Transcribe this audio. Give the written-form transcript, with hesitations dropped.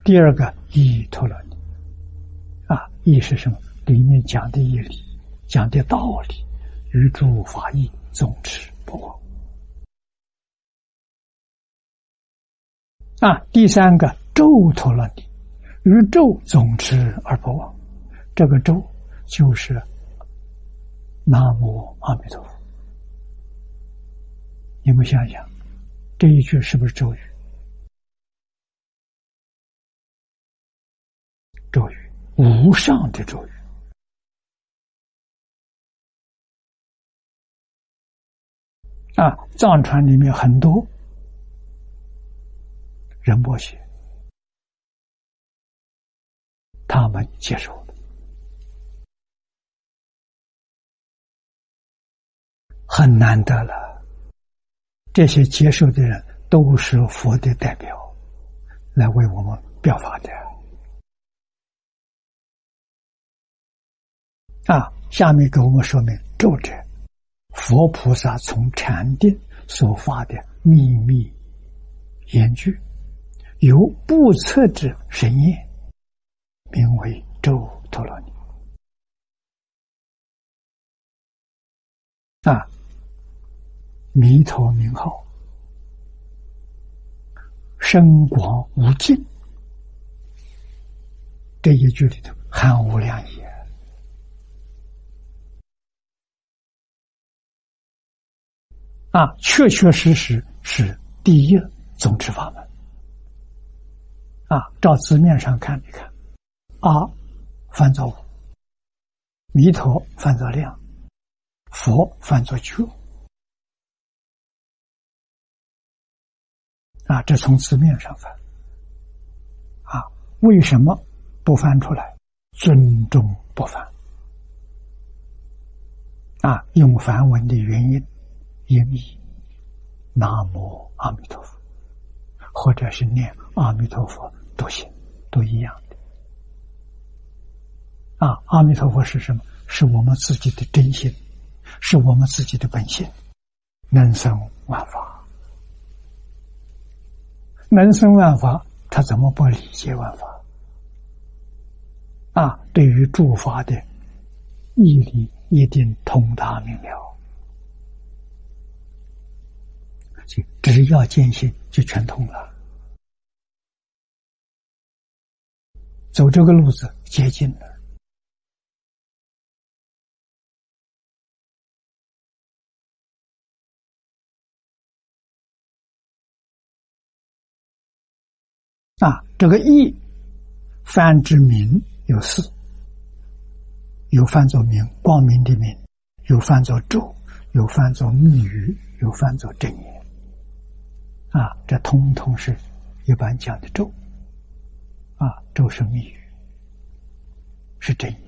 第二个义陀罗尼啊，义是什么？里面讲的义理，讲的道理，与诸法义，总持不忘。啊，第三个咒陀罗尼，与咒总持而不忘。这个咒就是南无阿弥陀佛。你们想想，这一句是不是咒语？咒语，无上的咒语。啊，藏传里面很多仁波切，他们接受了，很难得了。这些接受的人都是佛的代表，来为我们表法的。啊，下面给我们说明咒者，佛菩萨从禅定所发的秘密言句，由不测之神验，名为咒陀罗尼。啊，弥陀名号深广无尽，这一句里头含无量义。啊，确确实实是第一总持法门。啊，照字面上看，你看，阿翻作无，弥陀翻作量，佛翻作觉。啊，这从字面上翻。啊，为什么不翻出来？尊重不翻。啊，用梵文的原因。音译南无阿弥陀佛，或者是念阿弥陀佛都行，都一样的。啊，阿弥陀佛是什么？是我们自己的真心，是我们自己的本性，能生万法。能生万法，他怎么不理解万法？啊，对于诸法的义理一定通达明了。只要坚信，就全通了。走这个路子接近了。啊，这个义翻之明有四，有翻作明，光明的明；有翻作咒，有翻作密语，有翻作真言。啊，这通通是一般讲的咒。啊，咒是密语，是真言。